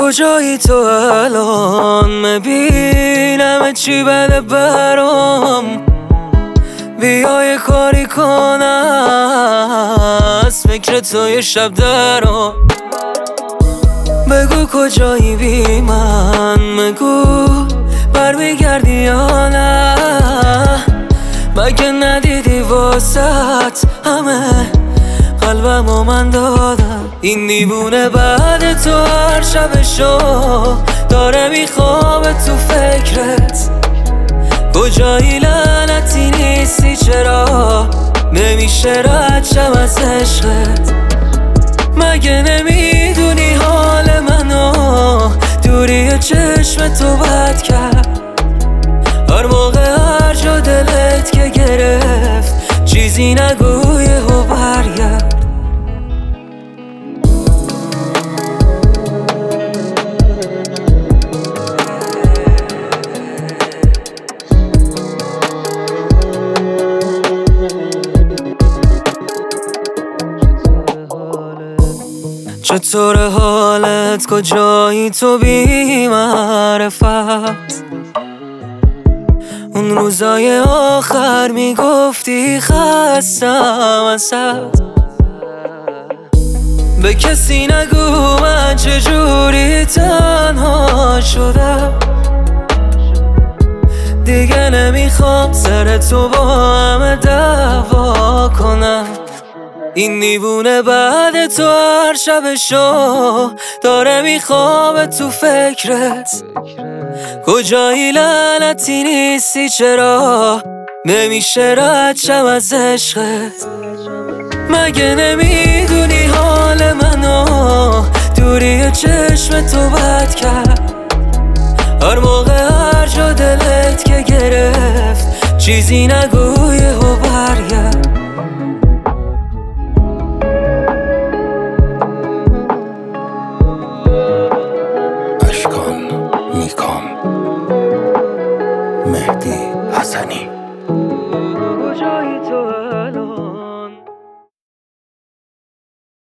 کجایی تو الان؟ میبینم چی بده برام. بیا یه کاری کنم از فکر تو یه شب درام. بگو کجایی بی من، بگو برمیگردی یا نه. مگه ندیدی واسط همه قلبمو من دادم. این دیوونه بعد تو هر شبشو داره میخوابه تو فکرت. کجایی لعنتی نیستی؟ چرا نمیشه رد شم از عشقت؟ مگه نمیدونی حال منو؟ دوری چشم تو بد کرد. هر موقع هر جا دلت که گرفت چیزی نگویه و برگرد. چطور حالت؟ کجایی تو بی معرفت؟ اون روزای آخر میگفتی خستم ازت. به کسی نگو من چجوری تنها شدم. دیگه نمیخوام سر تو با همه دعوا کنم. این دیوونه بعد تو هر شبشو داره میخوابه تو فکرت. کجایی لعنتی نیستی؟ چرا نمیشه رد شم از عشقت؟ مگه نمیدونی حال منو؟ دوری چشم تو بد کرد. هر موقع هر جا دلت که گرفت چیزی نگویه و برگرد.